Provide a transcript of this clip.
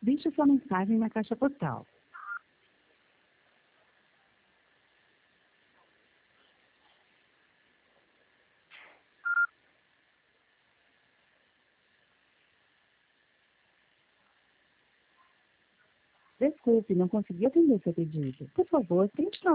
Deixe sua mensagem na caixa postal. Desculpe, não consegui atender seu pedido. Por favor, tente